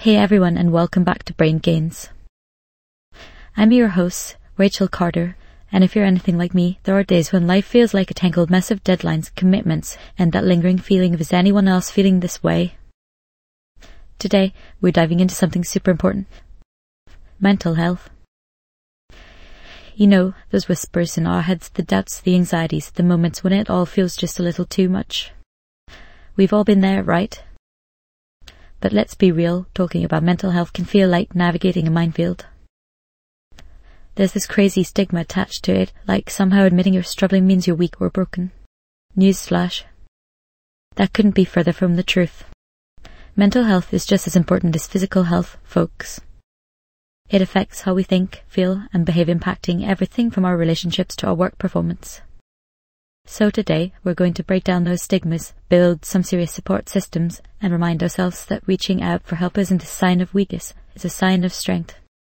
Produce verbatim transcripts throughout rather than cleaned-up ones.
Hey everyone, and welcome back to Brain Gains. I'm your host, Rachel Carter, and if you're anything like me, there are days when life feels like a tangled mess of deadlines, commitments, and that lingering feeling of is anyone else feeling this way? Today, we're diving into something super important. Mental health. You know, those whispers in our heads, the doubts, the anxieties, the moments when it all feels just a little too much. We've all been there, right? But let's be real, talking about mental health can feel like navigating a minefield. There's this crazy stigma attached to it, like somehow admitting you're struggling means you're weak or broken. Newsflash. That couldn't be further from the truth. Mental health is just as important as physical health, folks. It affects how we think, feel, and behave, impacting everything from our relationships to our work performance. So today, we're going to break down those stigmas, build some serious support systems, and remind ourselves that reaching out for help isn't a sign of weakness, it's a sign of strength.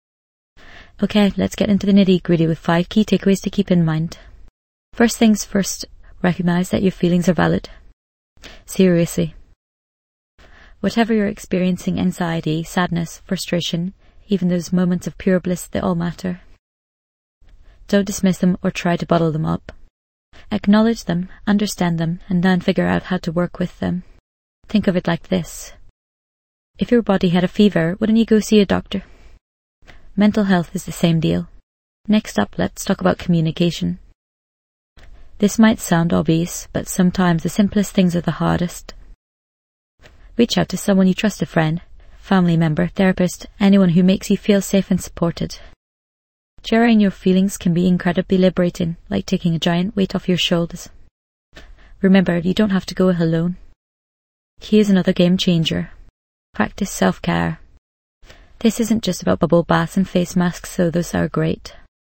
Okay, let's get into the nitty-gritty with five key takeaways to keep in mind. First things first, recognize that your feelings are valid. Seriously. Whatever you're experiencing, anxiety, sadness, frustration, even those moments of pure bliss, they all matter. Don't dismiss them or try to bottle them up. Acknowledge them, understand them, and then figure out how to work with them. Think of it like this. If your body had a fever, wouldn't you go see a doctor? Mental health is the same deal. Next up, let's talk about communication. This might sound obvious, but sometimes the simplest things are the hardest. Reach out to someone you trust, a friend, family member, therapist, anyone who makes you feel safe and supported. Sharing your feelings can be incredibly liberating, like taking a giant weight off your shoulders. Remember, you don't have to go alone. Here's another game changer. Practice self-care. This isn't just about bubble baths and face masks, though those are great.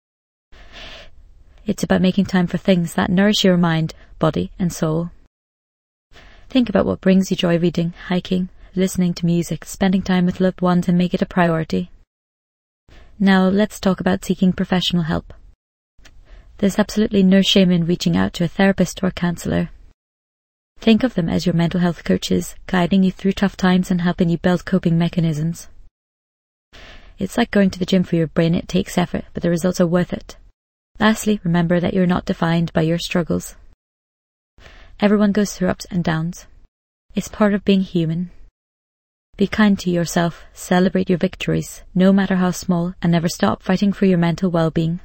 It's about making time for things that nourish your mind, body, and soul. Think about what brings you joy: reading, hiking, listening to music, spending time with loved ones, and make it a priority. Now let's talk about seeking professional help. There's absolutely no shame in reaching out to a therapist or counsellor. Think of them as your mental health coaches, guiding you through tough times and helping you build coping mechanisms. It's like going to the gym for your brain. It takes effort, but the results are worth it. Lastly, remember that you're not defined by your struggles. Everyone goes through ups and downs. It's part of being human. Be kind to yourself, celebrate your victories, no matter how small, and never stop fighting for your mental well-being.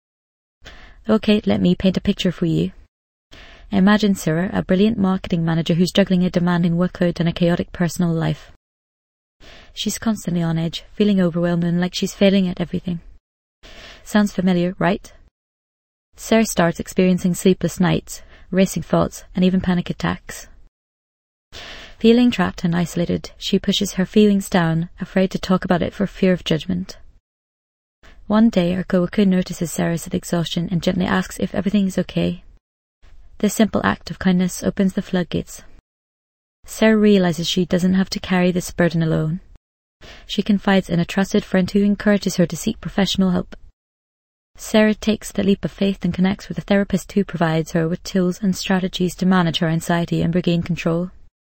Okay, let me paint a picture for you. Imagine Sarah, a brilliant marketing manager who's juggling a demanding workload and a chaotic personal life. She's constantly on edge, feeling overwhelmed and like she's failing at everything. Sounds familiar, right? Sarah starts experiencing sleepless nights, racing thoughts, and even panic attacks. Feeling trapped and isolated, she pushes her feelings down, afraid to talk about it for fear of judgment. One day, her coworker notices Sarah's exhaustion and gently asks if everything is okay. This simple act of kindness opens the floodgates. Sarah realizes she doesn't have to carry this burden alone. She confides in a trusted friend who encourages her to seek professional help. Sarah takes the leap of faith and connects with a therapist who provides her with tools and strategies to manage her anxiety and regain control.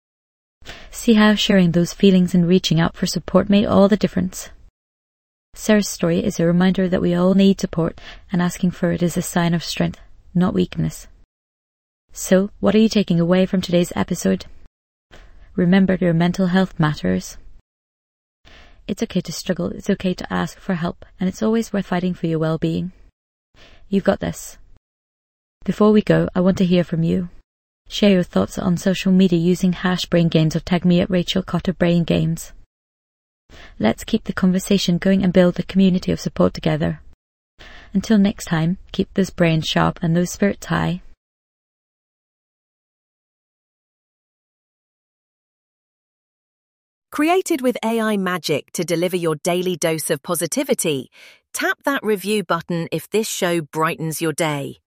See how sharing those feelings and reaching out for support made all the difference. Sarah's story is a reminder that we all need support, and asking for it is a sign of strength, not weakness. So, what are you taking away from today's episode? Remember, your mental health matters. It's okay to struggle, it's okay to ask for help, and it's always worth fighting for your well-being. You've got this. Before we go, I want to hear from you. Share your thoughts on social media using hash Brain Games or tag me at Rachel Carter Brain Games. Let's keep the conversation going and build a community of support together. Until next time, keep those brains sharp and those spirits high. Created with A I magic to deliver your daily dose of positivity, tap that review button if this show brightens your day.